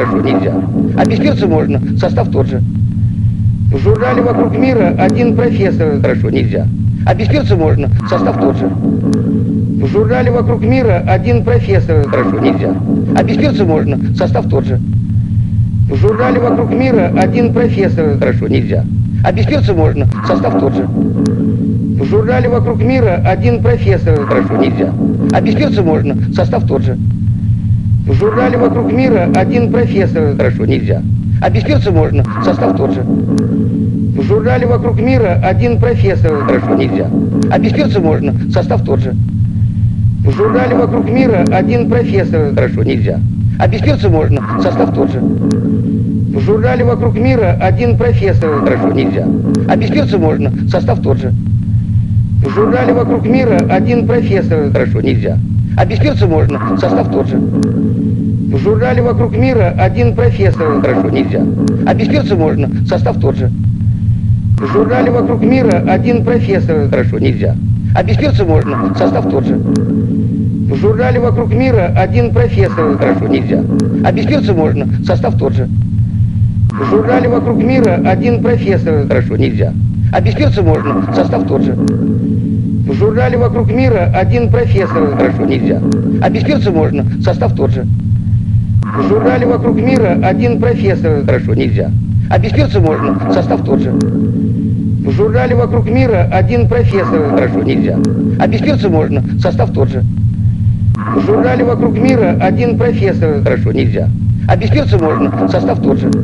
хорошо, нельзя. Обеспечиться можно, состав тот же. В журнале «Вокруг мира» один профессор, хорошо, нельзя. Обеспечиться можно, состав тот же. В журнале «Вокруг мира» один профессор, хорошо, нельзя. Обеспечиться можно, состав тот же. В журнале «Вокруг мира» один профессор, хорошо, нельзя. Обеспечиться можно, состав тот же. В журнале «Вокруг мира» один профессор, хорошо, нельзя. Обеспечиться можно, состав тот же. В журнале «Вокруг мира» один профессор, хорошо, нельзя. Обеспечиться можно, состав тот же. В журнале «Вокруг мира» один профессор, хорошо, нельзя. Обеспечиться можно, состав тот же. В журнале «Вокруг мира» один профессор, хорошо, нельзя. Обеспечиться можно, состав тот же. В журнале «Вокруг мира» один профессор, хорошо, нельзя. Обеспечиться можно, состав тот же. В журнале «Вокруг мира» один профессор, хорошо, нельзя. Обеспечиться можно, состав тот же. В журнале «Вокруг мира» один профессор, хорошо, нельзя. Обеспечиться можно, состав тот же. В журнале «Вокруг мира» один профессор, хорошо, нельзя. Обеспечиться можно, состав тот же. В журнале «Вокруг мира» один профессор, хорошо, нельзя. Обеспечиться можно, состав тот же. В журнале «Вокруг мира» один профессор, хорошо, нельзя. Обеспечиться можно, состав тот же. В журнале «Вокруг мира» один профессор, хорошо, нельзя. Обеспечиться можно, состав тот же. В журнале «Вокруг мира» один профессор, хорошо, нельзя. Обеспечиться можно, состав тот же. В журнале «Вокруг мира» один профессор, хорошо, нельзя. Обеспечиться можно, состав тот же. В журнале «Вокруг мира» один профессор, хорошо, нельзя. Обеспечиться можно, состав тот же.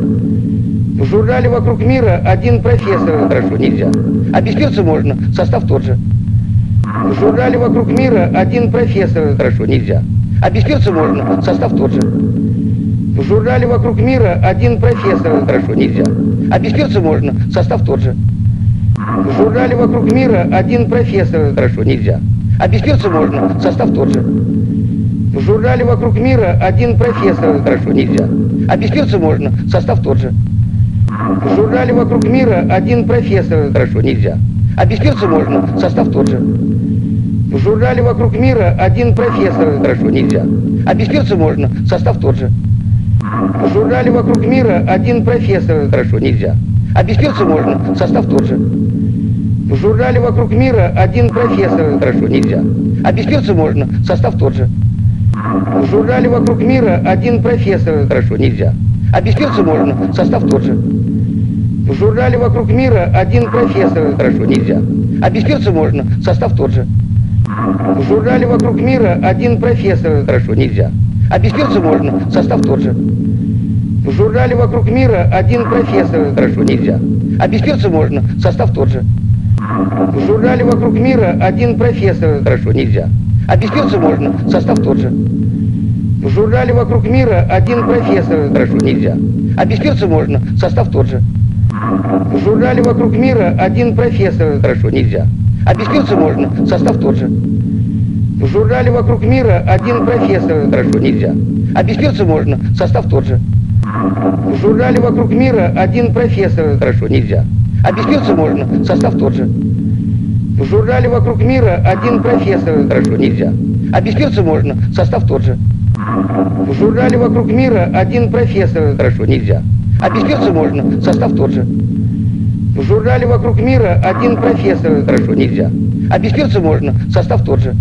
В журнале «Вокруг мира» один профессор, хорошо, нельзя. Обеспечиться можно, состав тот же. В журнале «Вокруг мира» один профессор, хорошо, нельзя. Обеспечиться можно, состав тот же. В журнале «Вокруг мира» один профессор, хорошо, нельзя. Обеспечиться можно, состав тот же. В журнале «Вокруг мира» один профессор, хорошо, нельзя. Обеспечиться можно, состав тот же. В журнале «Вокруг мира» один профессор, хорошо, нельзя. Обеспечиться можно, состав тот же. В журнале «Вокруг мира» один профессор, хорошо, нельзя. Обеспечиться можно, состав тот же. В журнале «Вокруг мира» один профессор, хорошо, нельзя. Обеспечиться можно, состав тот же. В журнале «Вокруг мира» один профессор, хорошо, нельзя. Обеспечиться можно, состав тот же. В журнале «Вокруг мира» один профессор, хорошо, нельзя. Обеспечиться можно, состав тот же. В журнале «Вокруг мира» один профессор, хорошо, нельзя. Обеспечиться можно, состав тот же. В журнале «Вокруг мира» один профессор, хорошо, нельзя. Обеспечиться можно, состав тот же. В журнале «Вокруг мира» один профессор, хорошо, нельзя. Обеспечиться можно, состав тот же. В журнале «Вокруг мира» один профессор, хорошо, нельзя. Обеспечиться можно, состав тот же. В журнале «Вокруг мира» один профессор, хорошо, нельзя. Обеспечиться можно, состав тот же. В журнале «Вокруг мира» один профессор, хорошо, нельзя. Обеспечиться можно, состав тот же. В журнале «Вокруг мира» один профессор, хорошо, нельзя. Обеспечиться можно, состав тот же. В журнале «Вокруг мира» один профессор, хорошо, нельзя. Обеспечиться можно, состав тот же. В журнале «Вокруг мира» один профессор, хорошо, нельзя. Обеспечиться можно, состав тот же. В журнале «Вокруг мира» один профессор, хорошо, нельзя. Обеспечиться можно, состав тот же. В журнале «Вокруг мира» один профессор, хорошо, нельзя. Обеспечиться можно, состав тот же. В журнале «Вокруг мира» один профессор, хорошо, нельзя. Обеспечиться можно, состав тот же.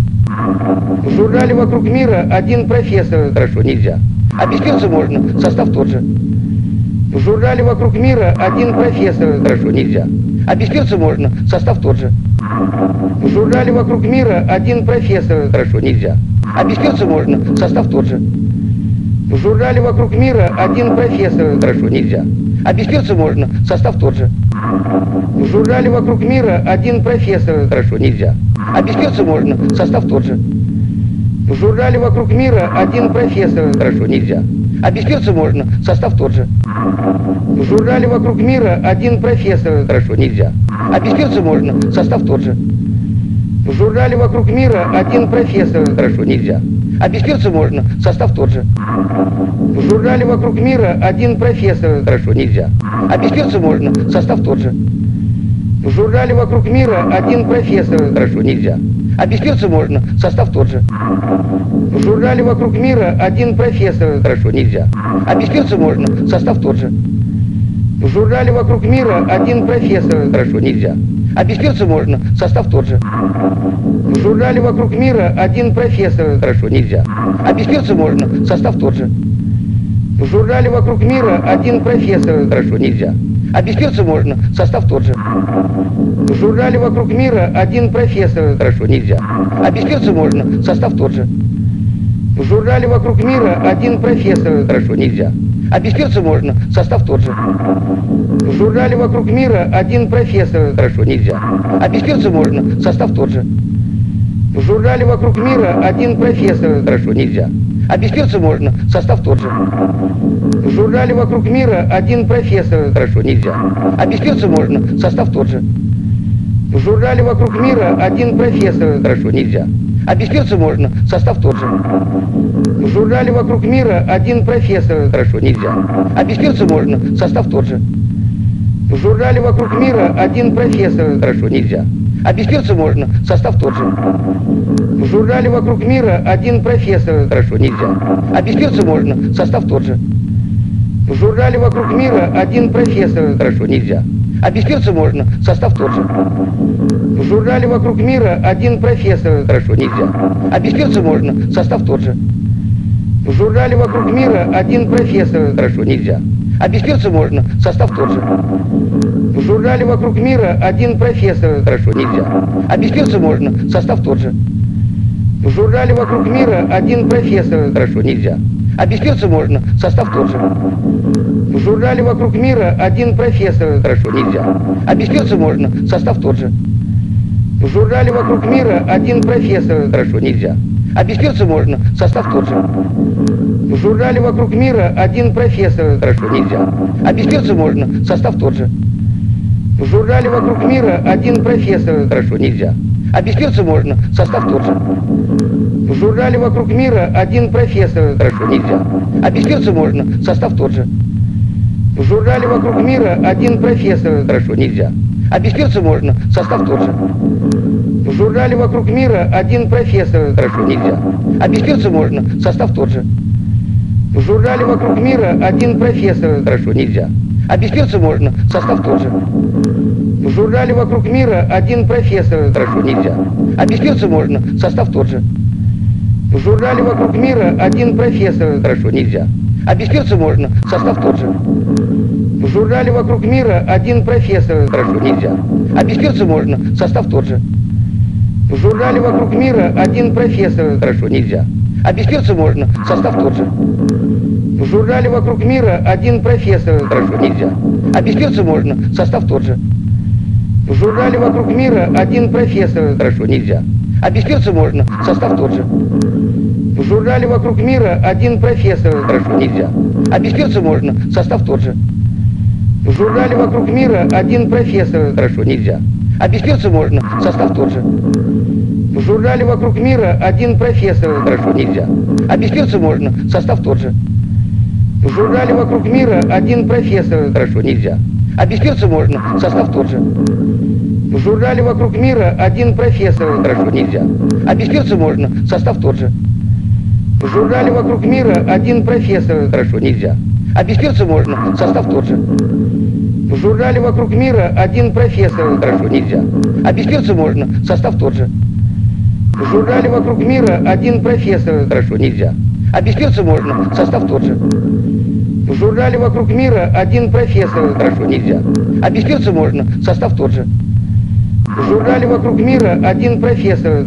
В журнале «Вокруг мира» один профессор, хорошо, нельзя. Обеспечиться можно, состав тот же. В журнале «Вокруг мира» один профессор, хорошо, нельзя. Обеспечиться можно, состав тот же. В журнале «Вокруг мира» один профессор, хорошо, нельзя. Обеспечиться можно, состав тот же. В журнале «Вокруг мира» один профессор, хорошо, нельзя. Обеспечиться можно, состав тот же. В журнале «Вокруг мира» один профессор, хорошо, нельзя. Обеспечиться можно, состав тот же. В журнале «Вокруг мира» один профессор, хорошо, нельзя. Обеспечиться можно, состав тот же. В журнале «Вокруг мира» один профессор, хорошо, нельзя. Обеспечиться можно, состав тот же. В журнале «Вокруг мира» один профессор, хорошо, нельзя. Обеспечиться можно, состав тот же. В журнале «Вокруг мира» один профессор, хорошо, нельзя. Обеспечиться можно, состав тот же. В журнале «Вокруг мира» один профессор, хорошо, нельзя. Обеспечиться можно, состав тот же. В журнале «Вокруг мира» один профессор. Хорошо, нельзя. Обеспечиться можно, состав тот же. В журнале «Вокруг мира» один профессор. Хорошо, нельзя. Обеспечиться можно, состав тот же. В журнале «Вокруг мира» один профессор. Хорошо, нельзя. Обеспечиться можно, состав тот же. В журнале «Вокруг мира» один профессор. Хорошо, нельзя. Обеспечиться можно, состав тот же. В журнале «Вокруг мира» один профессор. Хорошо, нельзя. Обеспечиться можно, состав тот же. В журнале «Вокруг мира» один профессор. Хорошо, нельзя. Обеспечиться можно, состав тот же. В журнале «Вокруг мира» один профессор. Хорошо, нельзя. Обеспечиться можно, состав тот же. В журнале «Вокруг мира» один профессор. Хорошо, нельзя. Обеспечиться можно, состав тот же. В журнале «Вокруг мира» один профессор. Хорошо, нельзя. Обеспечиться можно, состав тот же. В журнале «Вокруг мира» один профессор. Хорошо, нельзя. Обеспечиться можно, состав тот же. В журнале «Вокруг мира» один профессор. Хорошо, нельзя. Обеспечиться можно, состав тот же. В журнале «Вокруг мира» один профессор. Хорошо, нельзя. Обеспечиться можно, состав тот же. В журнале «Вокруг мира» один профессор. Хорошо, нельзя. Обеспечиться можно, состав тот же. В журнале «Вокруг мира» один профессор. Хорошо, нельзя. Обеспечиться можно, состав тот же. В журнале «Вокруг мира» один профессор. Хорошо, нельзя. Обеспечиться можно, состав тот же. В журнале «Вокруг мира» один профессор. Хорошо, нельзя. Обеспечиться можно, состав тот же. В журнале «Вокруг мира» один профессор. Хорошо, нельзя. Обеспечиться можно, состав тот же. В журнале «Вокруг мира» один профессор. Хорошо, нельзя. Обеспечиться можно, состав тот же. В журнале «Вокруг мира» один профессор. Хорошо, нельзя. Обеспечиться можно, состав тот же. В журнале «Вокруг мира» один профессор. Хорошо, нельзя. Обеспечиться можно, состав тот же. В журнале «Вокруг мира» один профессор. Хорошо, нельзя. Обеспечиться можно, состав тот же. В журнале «Вокруг мира» один профессор. Хорошо, нельзя. Обеспечиться можно, состав тот же. В журнале «Вокруг мира» один профессор. Хорошо, нельзя. Обеспечиться можно, состав тот же. В журнале «Вокруг мира» один профессор. Хорошо, нельзя. Обеспечиться можно, состав тот же. В журнале «Вокруг мира» один профессор. Хорошо, нельзя. Обеспечиться можно, состав тот же. В журнале «Вокруг мира» один профессор. Хорошо, нельзя. Обеспечиться можно, состав тот же. В журнале «Вокруг мира» один профессор. Хорошо, нельзя. Обеспечиться можно, состав тот же. В журнале «Вокруг мира» один профессор. Хорошо, нельзя. Обеспечиться можно, состав тот же. В журнале «Вокруг мира» один профессор. Хорошо, нельзя. Обеспечиться можно, состав тот же. В журнале «Вокруг мира» один профессор. Хорошо, нельзя. Обеспечиться можно, состав тот же. В журнале «Вокруг мира» один профессор. Хорошо, нельзя. Обеспечиться можно, состав тот же. В журнале «Вокруг мира» один профессор. Хорошо, нельзя. Обеспечиться можно, состав тот же. В журнале «Вокруг мира» один профессор. Хорошо, нельзя. Обеспечиться можно, состав тот же. В журнале «Вокруг мира» один профессор. Хорошо, нельзя. Обеспечиться можно, состав тот же. В журнале «Вокруг мира» один профессор. Хорошо, нельзя. Обеспечиться можно, состав тот же. В журнале «Вокруг мира» один профессор. Хорошо, нельзя. Обеспечиться можно, состав тот же. В журнале «Вокруг мира» один профессор. Хорошо, нельзя. Обеспечиться можно, состав тот же. В журнале «Вокруг мира» один профессор. Хорошо, нельзя. Обеспечиться можно, состав тот же. В журнале «Вокруг мира» один профессор. Хорошо, нельзя. Обеспечиться можно, состав тот же. В журнале «Вокруг мира» один профессор. Хорошо, нельзя. Обеспечиться можно, состав тот же. В журнале «Вокруг мира» один профессор. Хорошо, нельзя. Обеспечиться можно, состав тот же. В журнале «Вокруг мира» один профессор.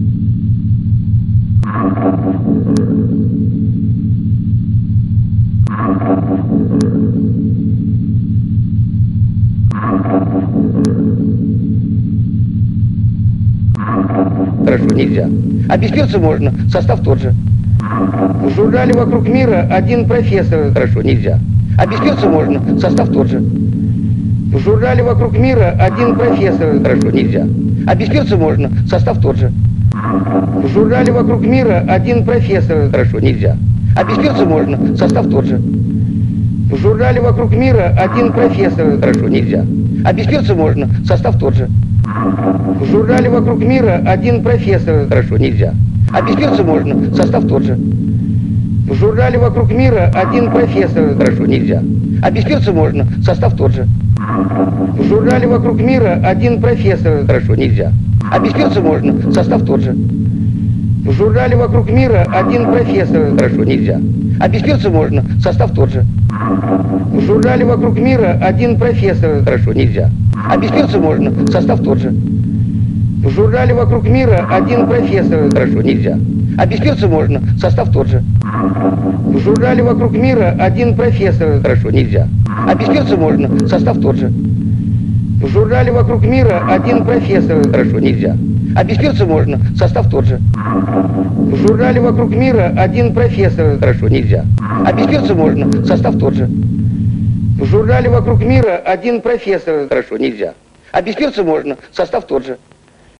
Хорошо, нельзя. Обеспечиться можно, состав тот же. В журнале «Вокруг мира» один профессор. Хорошо, нельзя. Обеспечиться можно, состав тот же. В журнале «Вокруг мира» один профессор. Хорошо, нельзя. Обеспечиться можно, состав тот же. В журнале «Вокруг мира» один профессор. Хорошо, нельзя. Обеспечиться можно, состав тот же. В журнале «Вокруг мира» один профессор. Хорошо, нельзя. Обеспечиться можно, состав тот же. В журнале «Вокруг мира» один профессор. Хорошо, нельзя. А без перца можно, состав тот же. В журнале «Вокруг мира» один профессор. Хорошо, нельзя. А без перца можно, состав тот же. В журнале «Вокруг мира» один профессор. Хорошо, нельзя. А без перца можно, состав тот же. В журнале «Вокруг мира» один профессор. Хорошо, нельзя. А без перца можно, состав тот же. В журнале «Вокруг мира» один профессор. Хорошо, нельзя. А без перца можно, состав тот же. В журнале «Вокруг мира» один профессор. Хорошо, нельзя. А без перца можно, состав тот же. В журнале «Вокруг мира» один профессор. Хорошо, нельзя. А без перца можно, состав тот же. В журнале «Вокруг мира» один профессор. Хорошо, нельзя. А без перца можно, состав тот же. В журнале «Вокруг мира» один профессор. Хорошо, нельзя. А без перца можно, состав тот же. В журнале «Вокруг мира» один профессор. Хорошо, нельзя. А без перца можно, состав тот же.